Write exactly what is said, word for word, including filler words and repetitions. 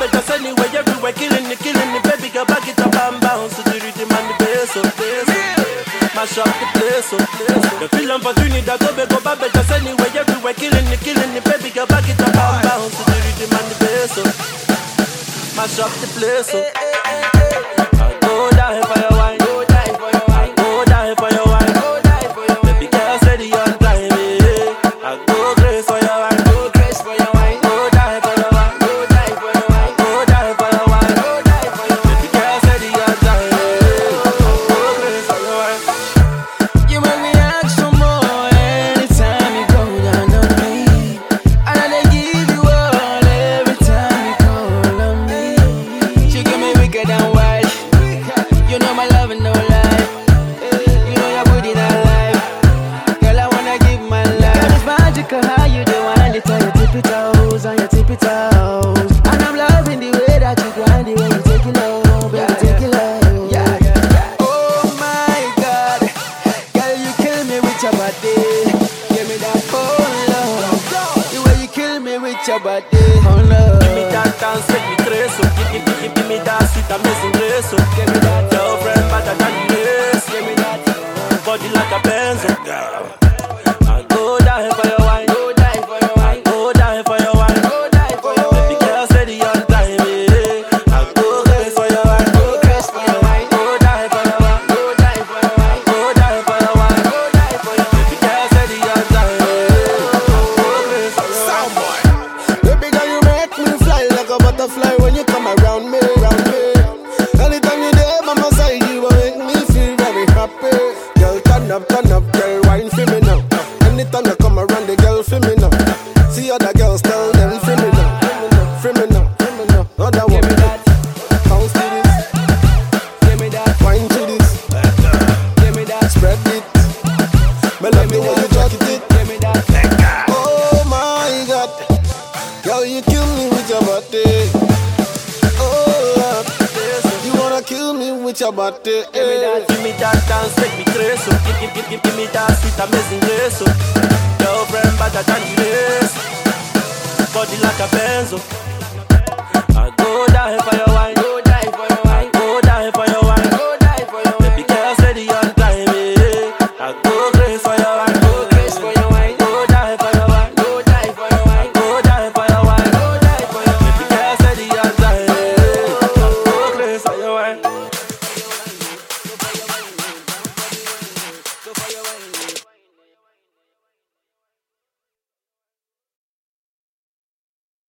better anyway, everywhere, killing it, killing it, baby girl, back it up and bounce to the rhythm and the bass, oh, bass, oh. Mash up the place, oh, place, oh. The feeling for Trinidad, Tobago, back better anyway, everywhere, killing it, killing it, baby girl, back it up and bounce to the rhythm and the bass, oh. Mash up the place, oh. I go down for your wine, go down for your wine, go down for your wine, go down for your wine. Baby girl, steady on time, eh. I go crazy for your wine, go crazy for your wine, go down for your wine, go down for your wine, go down for your wine, go down for your wine. Baby girl, steady on time, eh. I go crazy for your wine. You make me ask for more anytime you go down on me, and I dey give you all every time you call on me. She give me wicked and wild. You know my love and no lie. You know your booty not alive. Girl, I wanna give my life. Girl, it's magical how you do wind it on your tippy toes, on your tippy toes. And I'm loving the way that you grind it when you take it low, baby, take it low. Yeah, yeah, yeah. Oh my God, girl, you kill me with your body. Give me that oh love, the way you kill me with your body. Oh love. Give me that dance, make me crazy, oh. Give, give, give, give me that sweet, amazing grace, oh. Give me that Girlfriend better than the race. Give me that. Body like a Benz, oh. I go down for your wine, Go die for your I wine. go down for your wine. Go die for your Baby wine. girl, steady on time, eh. I go crazy for your wine, Go crazy for your wine. go down for your wine, Go die for your wine. go down for your wine. Go die for your wine. Baby girl, steady on time, eh. I go crazy for your wine. Soundboy. Baby girl, you make me fly like a butterfly when you come around me, around me. Anytime you're there by my side, you will make me feel very happy. Girl, turn up, turn up, girl, wine for me now. Anytime I come around, the girl for me now. See other girls, tell them for me now, for me now, for me now. Other Give one, me that. bounce to this, Give me that. wine to this, Give me that. spread it. Me love the way you jacket it. Give me that. Oh my God, girl, you kill me with your body. Oh Lord, you wanna kill me with your body. Give me that. Give me that dance, make me crazy, oh. Give, give, give, give, give me that sweet, amazing grace, oh. Girlfriend better than the race. Body like a Benz, oh.